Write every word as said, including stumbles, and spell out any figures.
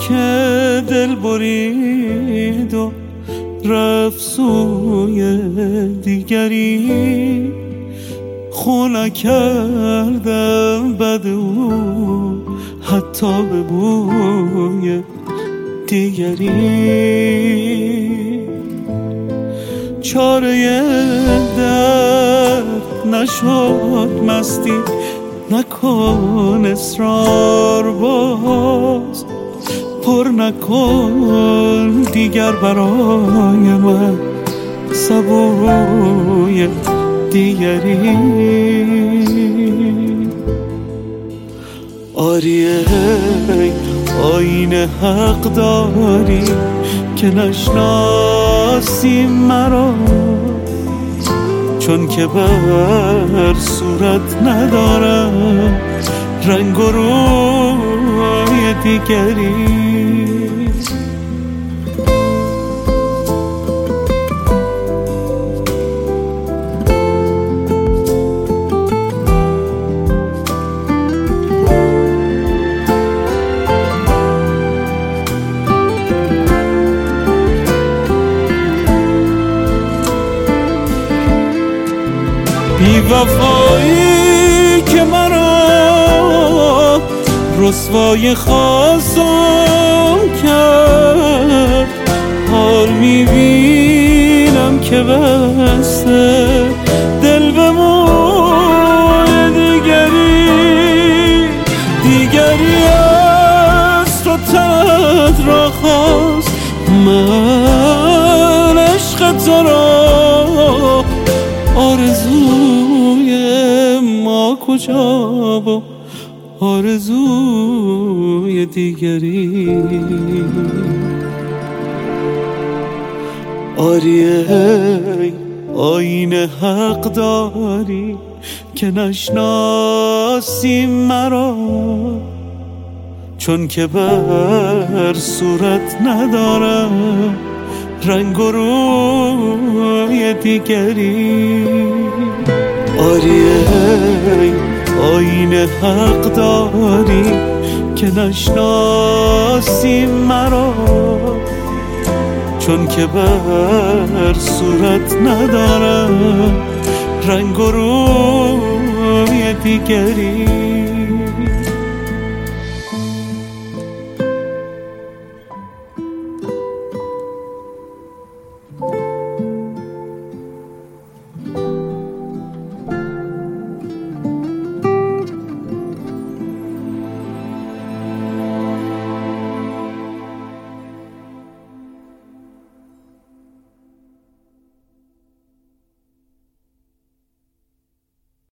که دل برید و رفت سوی دیگری، خو نکردم بد او حتی به بوی دیگری. چاره درد نشد مستی، نکن اصرار باز، پر نکن دیگر برای من سبوی دیگری. آریه آینه حق داری که نشناسی مرا، چون که بر صورت ندارم رنگ و روی دیگری. بی وفایی که مرا رسوای خواستم کرد، حال میبینم که بسته دل به موی دیگری. دیگری از تو تد را خواست، من عشق تو را آرزوی ما کجا و آرزوی دیگری. آریه آینه حق داری که نشناسی مرا، چون که بر صورت ندارم رنگ و روی دیگری. آریه آینه حق داری که نشناسی مرا، چون که بر صورت ندارم رنگ و روی دیگری.